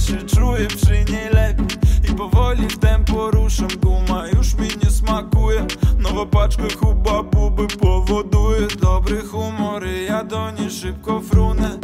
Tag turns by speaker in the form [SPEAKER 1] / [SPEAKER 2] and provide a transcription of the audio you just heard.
[SPEAKER 1] się czuję przy niej lepiej i powoli w tempo ruszam. Guma już mi nie smakuje, nowa paczka Huba Buby powoduje dobry humor i ja do niej szybko frunę.